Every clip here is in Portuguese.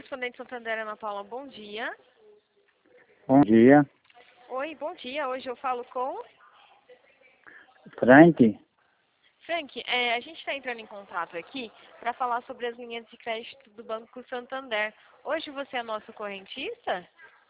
correspondente Santander, Ana Paula, bom dia. Bom dia. Oi, bom dia. Hoje eu falo com Frank? Frank. A gente está entrando em contato aqui para falar sobre as linhas de crédito do Banco Santander. Hoje você é nosso correntista?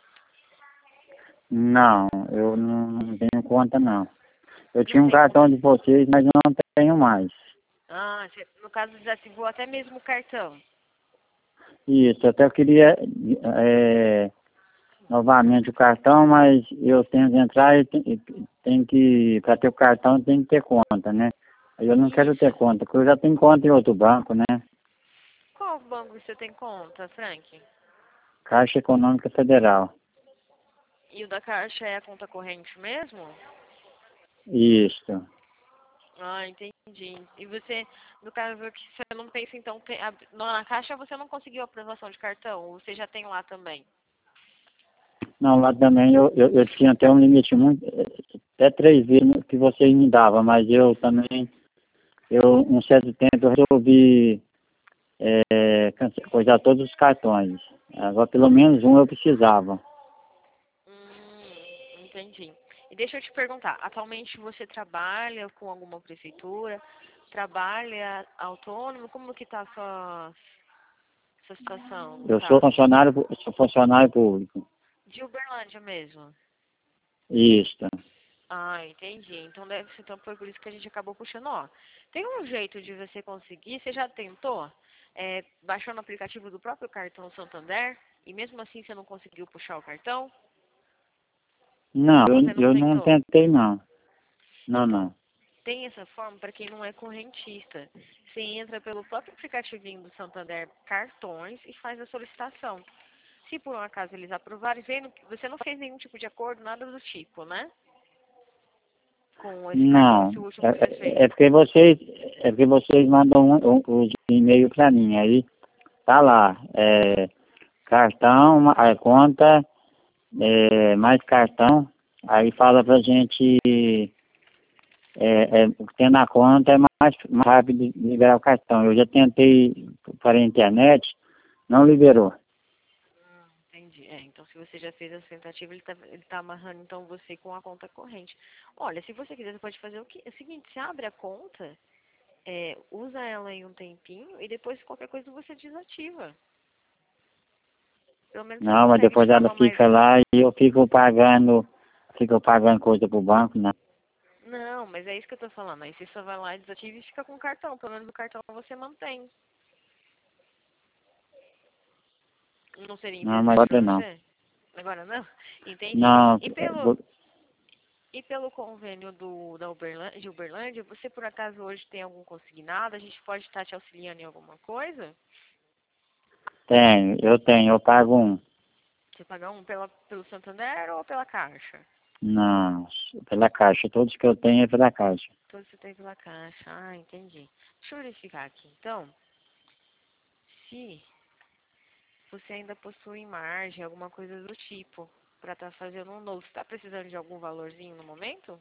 Não, eu não tenho conta não. Eu Não tinha um tem cartão conta. de vocês, mas não tenho mais. Ah, no caso desativou até mesmo o cartão. Isso, até eu queria novamente o cartão, mas eu tenho que entrar e tem que, para ter o cartão tem que ter conta, né? Aí eu não quero ter Isso. conta, porque eu já tenho conta em outro banco, né? Qual banco você tem conta, Frank? Caixa Econômica Federal. E o da Caixa é a conta corrente mesmo? Isso. Ah, entendi. E você, no caso que você não pensa, então, na Caixa você não conseguiu aprovação de cartão? Ou você já tem lá também? Não, lá também eu tinha até um limite muito, até 3 vezes que vocês me davam, mas eu também, um certo tempo eu resolvi coisar todos os cartões. Agora pelo menos um eu precisava. Entendi. E deixa eu te perguntar, atualmente você trabalha com alguma prefeitura? Trabalha autônomo? Como que tá a sua situação, no Eu sou caso? funcionário, sou funcionário público. De Uberlândia mesmo? Isso. Ah, entendi. Então deve ser, então foi por isso que a gente acabou puxando, ó. Tem um jeito de você conseguir, você já tentou? Baixando o aplicativo do próprio cartão Santander e mesmo assim você não conseguiu puxar o cartão? Não, Ou você não eu não tentou? tentei não. Não, Então, não. tem essa forma para quem não é correntista. Você entra pelo próprio aplicativinho do Santander Cartões e faz a solicitação. Se por um acaso eles aprovarem, vendo que você não fez nenhum tipo de acordo, nada do tipo, né? Com esse cartão, Não. esse último que você fez. É porque vocês mandam os e-mail para mim. Aí tá lá. Cartão, a conta, mais cartão. Aí fala pra gente tendo a conta é mais rápido de liberar o cartão. Eu já tentei para a internet, não liberou. Entendi. Então se você já fez essa tentativa, ele tá amarrando então você com a conta corrente. Olha, se você quiser, você pode fazer o seguinte, você abre a conta, usa ela em um tempinho e depois qualquer coisa você desativa. Pelo menos você Não, mas consegue de depois ela forma mais. fica lá e eu fico pagando coisa pro banco, não. Não, mas é isso que eu tô falando. Aí você só vai lá e desativa e fica com o cartão. Pelo menos o cartão você mantém. Não seria Não, mas interessante pra agora não. você? Agora não? Entendi. Não, E pelo convênio de Uberlândia, você por acaso hoje tem algum consignado? A gente pode estar te auxiliando em alguma coisa? eu pago um. Você paga pelo Santander ou pela Caixa? Não, pela Caixa. Todos que eu tenho é pela Caixa. Todos você tem pela Caixa. Ah, entendi. Deixa eu verificar aqui. Então, se você ainda possui margem, alguma coisa do tipo, para estar fazendo um novo. Você está precisando de algum valorzinho no momento?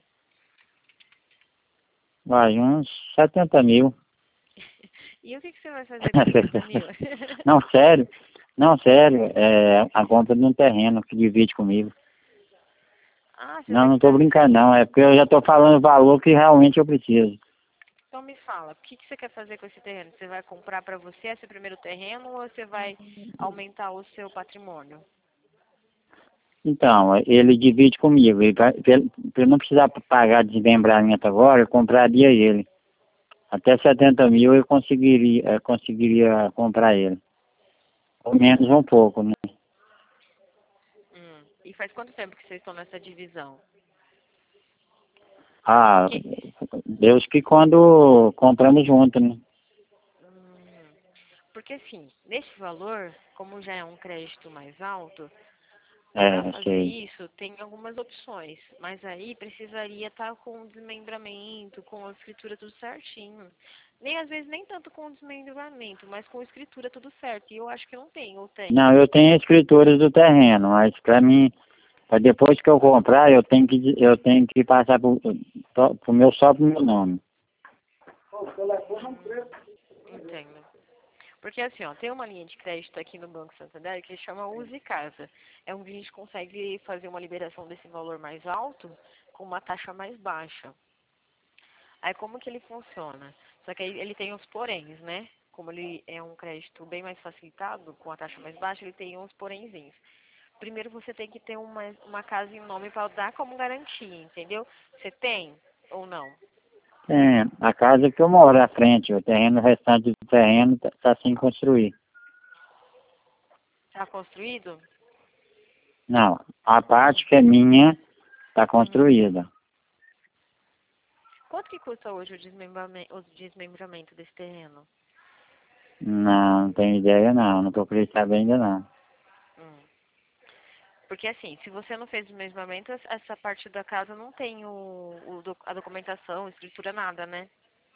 Vai, uns 70 mil. E o que você vai fazer com 70 mil? Não, sério. Não, sério. É a compra de um terreno que divide comigo. Ah, você Não, vai não tô quitar. brincando não. É porque eu já tô falando o valor que realmente eu preciso. Então me fala, o que você quer fazer com esse terreno? Você vai comprar para você esse primeiro terreno ou você vai aumentar o seu patrimônio? Então, ele divide comigo. E pra eu não precisar pagar desmembramento agora, eu compraria ele. Até 70 mil eu conseguiria comprar ele. Ou menos um pouco, né? E faz quanto tempo que vocês estão nessa divisão? Ah, Que, Deus que quando compramos junto, né? porque assim, nesse valor, como já é um crédito mais alto, para É, fazer sei. isso tem algumas opções, mas aí precisaria estar com o desmembramento, com a escritura tudo certinho. Nem às vezes nem tanto com o desmembramento, mas com a escritura tudo certo. E eu acho que não tem, ou tem? Não, eu tenho escrituras do terreno, mas para mim, pra depois que eu comprar, eu tenho que passar só pro meu nome. Entendo. Porque assim, ó, tem uma linha de crédito aqui no Banco Santander que chama Use Casa. É onde a gente consegue fazer uma liberação desse valor mais alto com uma taxa mais baixa. Aí como que ele funciona? Só que aí ele tem os poréns, né? Como ele é um crédito bem mais facilitado, com a taxa mais baixa, ele tem uns porénzinhos. Primeiro você tem que ter uma casa em nome para dar como garantia, entendeu? Você tem ou não? É, a casa que eu moro à frente, o terreno, o restante do terreno tá sem construir. Está construído? Não, a parte que é minha tá Uhum. construída. Quanto que custa hoje o desmembramento desse terreno? Não, não tenho ideia não, não procurei saber ainda não. Hum. Porque assim, se você não fez desmembramento, essa parte da casa não tem a documentação, escritura, nada, né?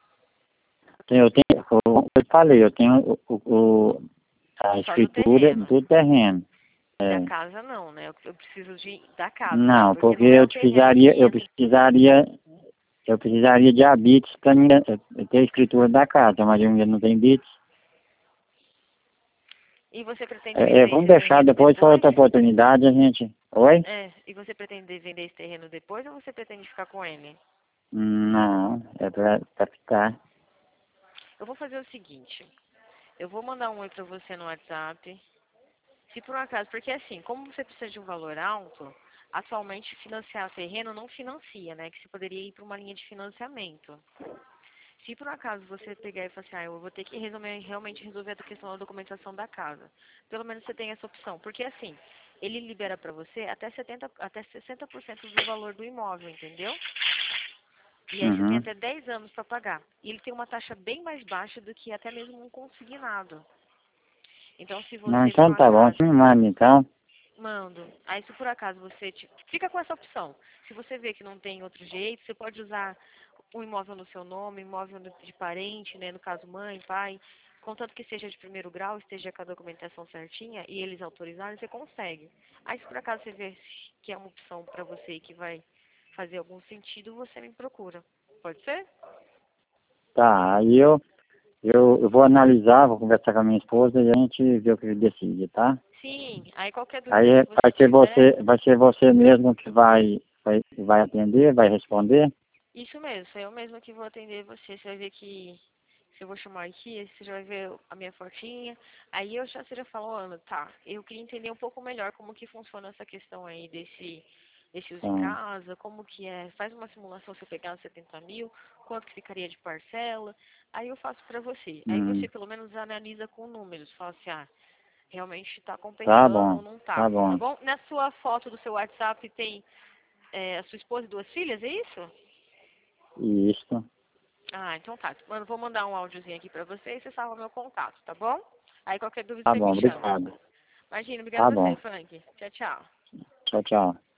Eu falei, eu tenho a Só do escritura terreno. do terreno. Da É. casa não, né? Eu preciso da casa, né? Não, Porque porque não é o terreno que entra. eu precisaria de habites para ter a escritura da casa, mas eu ainda não tenho bits. E você pretende vender Vamos esse deixar terreno depois para depois? outra oportunidade a gente. Oi? E você pretende vender esse terreno depois ou você pretende ficar com ele? Não, é pra ficar. Eu vou fazer o seguinte. Eu vou mandar um oi pra você no WhatsApp. Se por um acaso, porque assim, como você precisa de um valor alto, atualmente financiar terreno não financia, né? Que você poderia ir para uma linha de financiamento. Se por um acaso você pegar e falar assim, eu vou ter que realmente resolver a questão da documentação da casa. Pelo menos você tem essa opção. Porque assim, ele libera para você até 60% do valor do imóvel, entendeu? E aí você tem Uhum. até 10 anos para pagar. E ele tem uma taxa bem mais baixa do que até mesmo um consignado. Então, se Não, você, por um então tá bom, acaso, você me manda então. mando. Aí, se por acaso você fica com essa opção. Se você vê que não tem outro jeito, você pode usar um imóvel no seu nome, imóvel de parente, né? No caso, mãe, pai. Contanto que seja de primeiro grau, esteja com a documentação certinha e eles autorizarem, você consegue. Aí, se por acaso você vê que é uma opção para você e que vai fazer algum sentido, você me procura. Pode ser? Tá, aí eu vou analisar, vou conversar com a minha esposa e a gente vê o que decide, tá? Sim. Aí, qualquer Aí dúvida que você tiver, vai ser você mesmo que vai atender, vai responder? isso mesmo, sou eu mesma que vou atender você. Você vai ver que se eu vou chamar aqui, você já vai ver a minha fotinha. Aí você já falou, Ana, tá, eu queria entender um pouco melhor como que funciona essa questão aí desse uso em Então, casa, como que é, faz uma simulação se eu pegar os 70 mil, quanto que ficaria de parcela. Aí eu faço pra você. Aí você hum, pelo menos analisa com números, fala assim, realmente tá tá compensando bom, ou não tá, tá tá bom. bom? Na sua foto do seu WhatsApp tem a sua esposa e duas filhas, é isso? Isso, Então tá. Mano, vou mandar um áudiozinho aqui pra você e você salva meu contato, tá bom? Aí qualquer dúvida tá você bom, me chama. obrigado. Imagina, obrigada Tá a você, bom. Frank. Tchau, tchau. Tchau, tchau.